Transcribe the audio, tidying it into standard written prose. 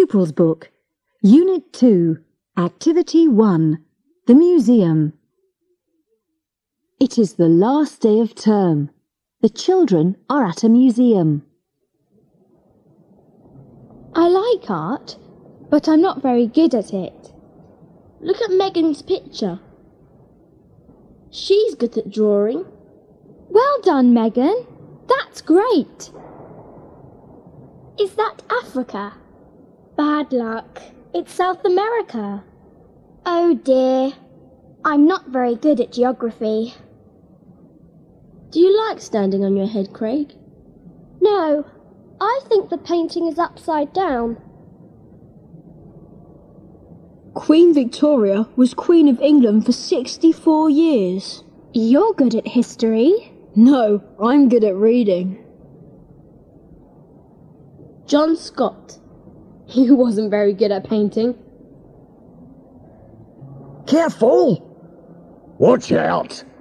Pupils Book, Unit 2, Activity 1, The Museum. It is the last day of term. The children are at a museum. I like art, but I'm not very good at it. Look at Megan's picture. She's good at drawing. Well done, Megan. That's great. Is that Africa? Bad luck. It's South America. Oh dear. I'm not very good at geography. Do you like standing on your head, Craig? No, I think the painting is upside down. Queen Victoria was Queen of England for 64 years. You're good at history. No, I'm good at reading. John Scott. He wasn't very good at painting. Careful! Watch out!